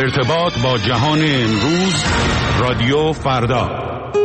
ارتباط با جهان امروز، رادیو فردا.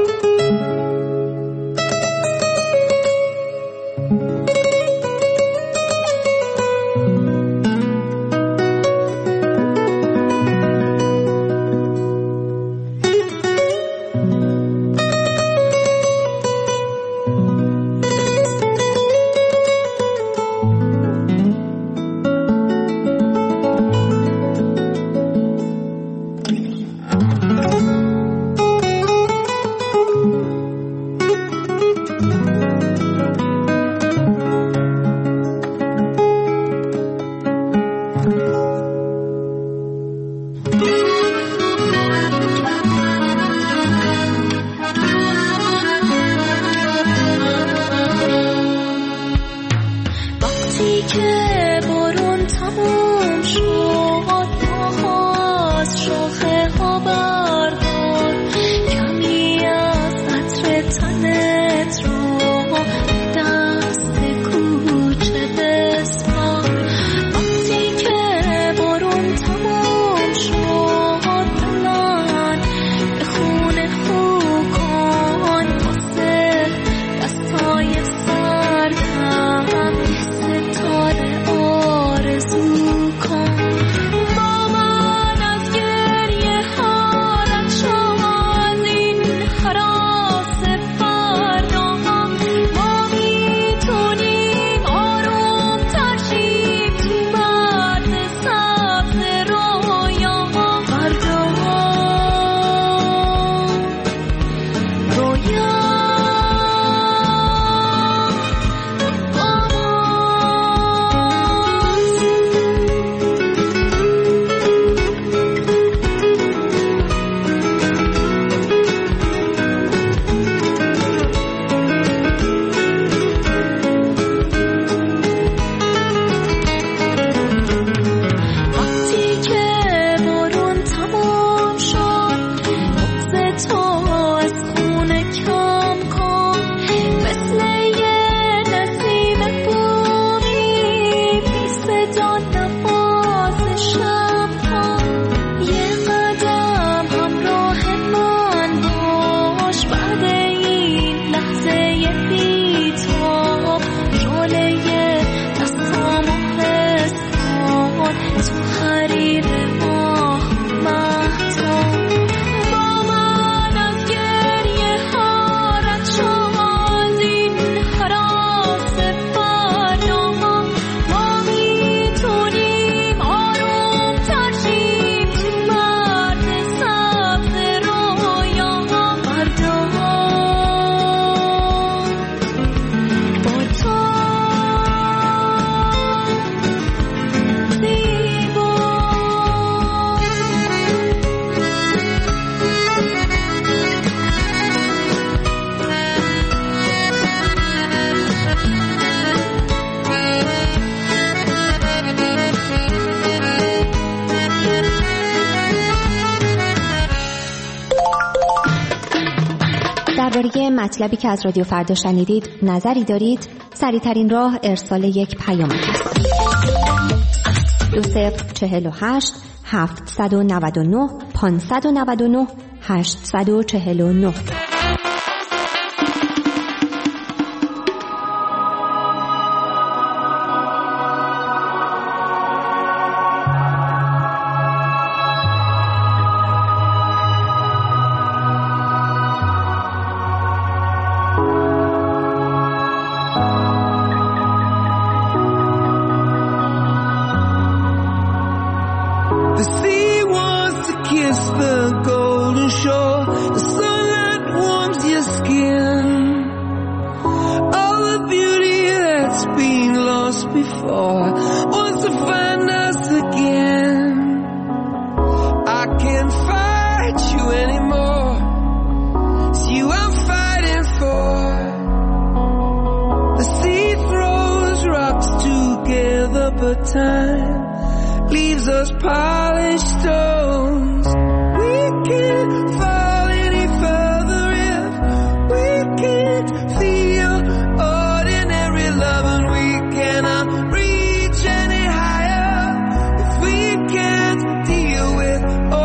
درباره مطلبی که از رادیو فردا شنیدید نظری دارید؟ سریع‌ترین راه ارسال یک پیام است. 2048 799 599 849. Reach any higher if we can't deal with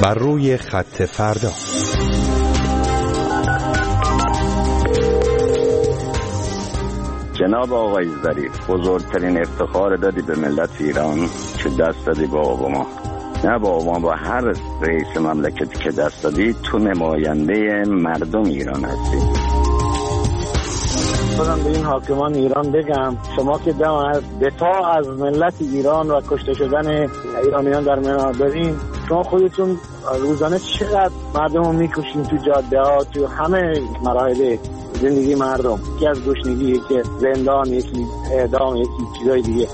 بر روی خط فردا. جناب آقای ظریف، بزرگترین افتخار دادی به ملت ایران که دست دادی با ما. نه با هر رئیس مملکتی که دست دادی، تو نماینده مردم ایران هستی. خودم به این حاکمان ایران بگم شما که دفاع از ملت ایران و کشته شدن ایرانیان در منار دارین، شما خودتون روزانه چقدر مردم رو میکشین تو جاده ها، تو همه مراحل زندگی مردم، یکی از گشنگی، یکی زندان، یکی اعدام، یکی چیزای دیگه.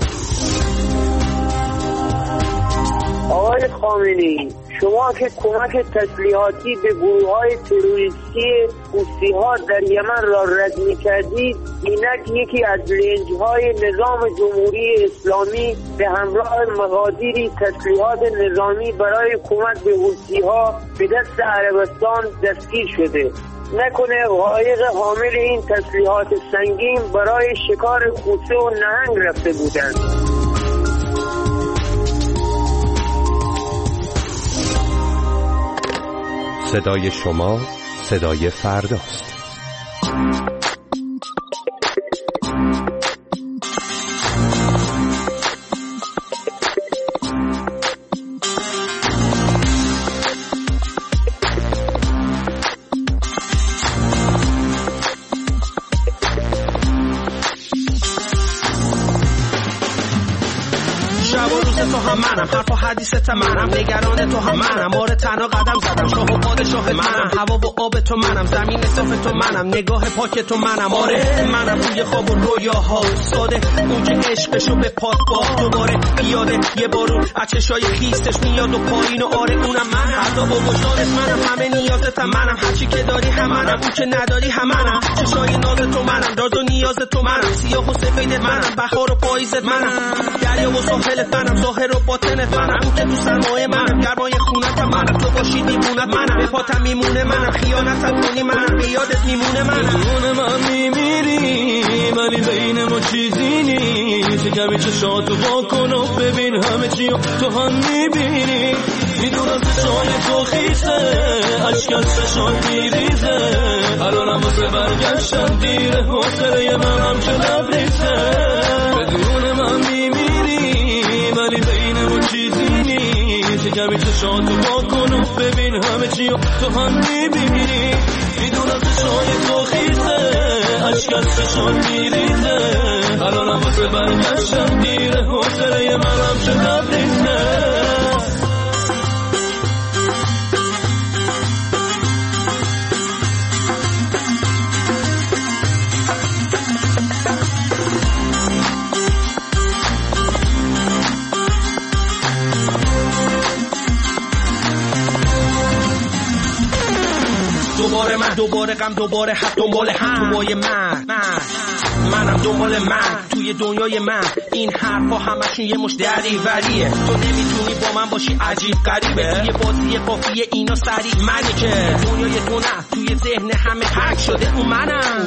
آقای خامنه‌ای، شما که کمک تسلیحاتی به گروه‌های تروریستی حوثی‌ها در یمن را رد می‌کردید، اینک یکی از لنج‌های نظام جمهوری اسلامی به همراه مقادیری تسلیحات نظامی برای کمک به حوثی‌ها به دست عربستان دستگیر شده. نکنه قایق حامل این تسلیحات سنگین برای شکار کوسه و نهنگ رفته بودند. صدای شما صدای فرداست. تو هم منم، حرف و حدیثت منم، نگران تو هم منم، آره تنها قدم زدم، شاه و پادشاه منم، هوا و آب تو منم، زمین صاف تو منم، نگاه پاک تو منم، آره منم روی خواب و رویاها ساده، اون که عشقشو به پاک با دوباره پیاده یه بارون از چشای خیستش میاد و پایین و آره اونم منم، عذاب و وجدانت منم، همه نیازتم منم، هرچی که داری هم منم، اون که نداری هم منم، چشای ناز تو منم، راز و نیاز تو منم، سیاه و سفیدت منم، بهار و پاییزت منم، دریا و ساحلت منم، ظاهر و باطنت منم، اون که تو سرمایه منم، گرمای خونتم منم، تو باشی میمونت منم، به پاتم میمونه منم، خیانتم کنی منم، به یادت میمونه منم. بدون من میمیری ولی بین ما چیزی نیست، کمی چشاتو واکن و ببین همه چی تو هم میبینی، میدونم چشای تو خیسه عشق از چشات میریزه، الانم واسه برگشتن دیره، حوصله منم که نبریزه. بدون من میمیری ولی بین ما چیزی نیست، کمی چشاتو واکن و ببین همه چی تو هم میبینی، میدونم چشای تو خیزه عشق از چشات میریزه، الانم واسه برگشتن دیره، حوصله منم که نبریزه. دوباره غم دوباره حق دنبال هم توی منم دنبال من توی دنیای من، این حرفا همشون یه مش دریوریه، تو نمیتونی با من باشی عجیب غریبه، یه بازی قافیه اینا سریع منی که دنیای تو نه توی ذهن همه حک شده، اون منم.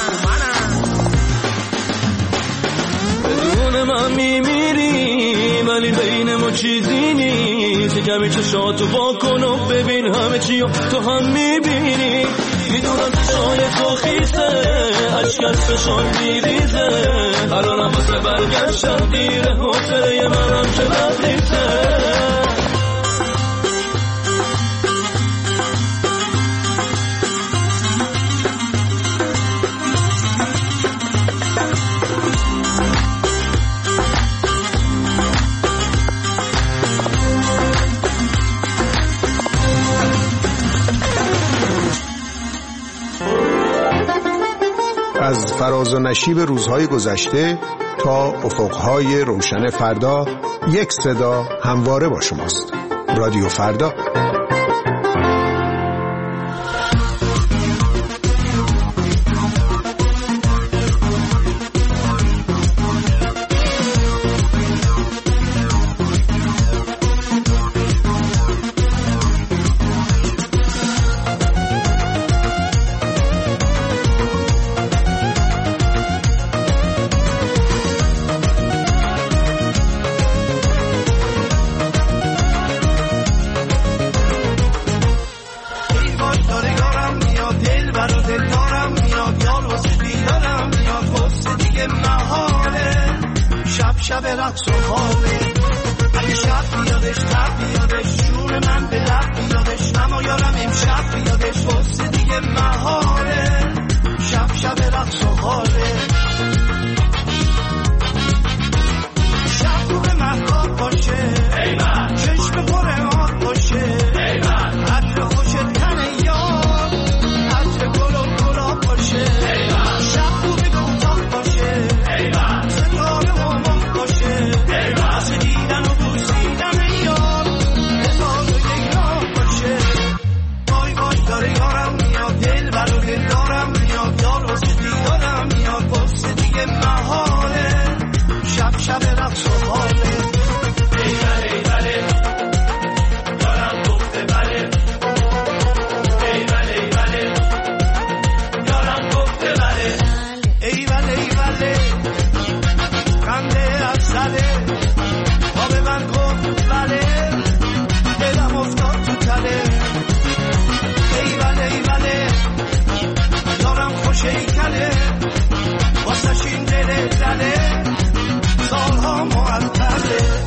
بدون من میمیری ولی بین ما چیزی نیست، کمی چشاتو واکن و ببین همه چی تو هم میبینی، میدونم چشای تو خیسه عشق از چشات میریزه، الانم واسه برگشتن دیره، حوصله منم که نبریزه. از فراز و نشیب روزهای گذشته تا افقهای روشن فردا، یک صدا همواره با شماست. رادیو فردا. شب رقص و حاله اگه شب بیادش تب بیادش جون من به لب بیادش اما یارم امشب بیادش واسه دیگه محاله شب رقص و حاله شب رو به محتاب باشه چشم پر آب باشه عطر خوش تن یار عطر گل و گلاب باشه شب رو به کوتاه باشه ستاره همام باشه واسه دیدن و بوسیدن یار هزار و یک راه باشه وای وای داره یارم میاد دل برو دل دارم میاد یار واسه دیدارم میاد واسه دیگه محاله شب رقص و حاله ای بله یارم گفته بله ای بله یارم گفته بله ای بله خنده افسره با به من گفت بله دلم افتاد تو تله ای بله یارم خوش ایکله واسه این دل دله سالها معطله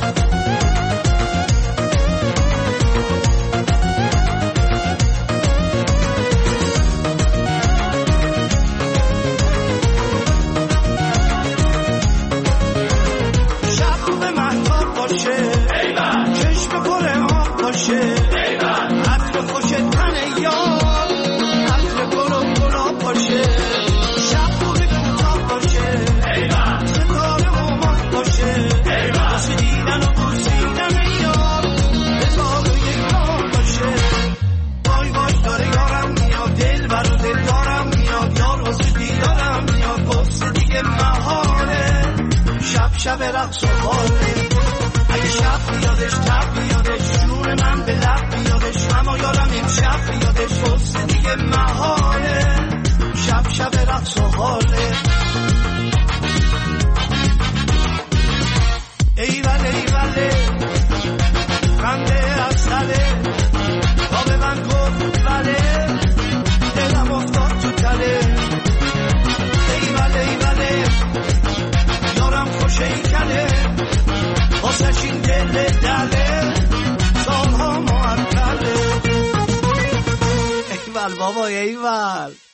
شب رو به محتاب باشه چشم پر آب باشه عطر خوش تن یار عطر گل و گلاب باشه شب رو به کوتاه باشه ستاره همام باشه واسه دیدن و بوسیدن یار هزار و یک راه باشه وای وای داره یارم میاد دل برو دل دارم میاد یار واسه دیدارم میاد واسه دیگه محاله شب رقص و حاله اگه شب بیادش تب بیادش جون من به لب بیادش اما یارم امشب بیادش واسه دیگه محاله شب رقص و حاله ای بله خنده افسره با به من گفت بله دلم افتاد تو تله ای بله یارم خوش ایکله واسه این دل دله سالها معطله ایول بابا ایول